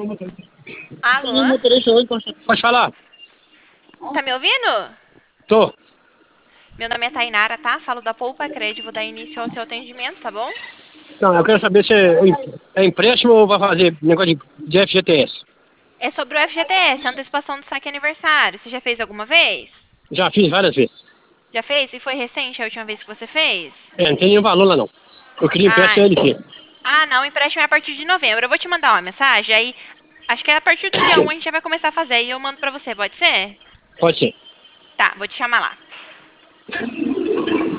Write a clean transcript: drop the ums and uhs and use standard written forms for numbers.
Alô? Pode falar? Tá me ouvindo? Tô. Meu nome é Tainara, tá? Falo da Poupa Crédito, vou dar início ao seu atendimento, tá bom? Não, eu quero saber se é empréstimo ou vai fazer negócio de FGTS. É sobre o FGTS, antecipação do saque aniversário. Você já fez alguma vez? Já fiz várias vezes. Já fez? E foi recente a última vez que você fez? Não tem nenhum valor lá não. Eu queria Ah, empréstimo LT. não, o empréstimo é a partir de novembro. Eu vou te mandar uma mensagem, aí acho que é a partir do dia 1 a gente já vai começar a fazer e eu mando pra você, pode ser? Pode ser. Tá, vou te chamar lá.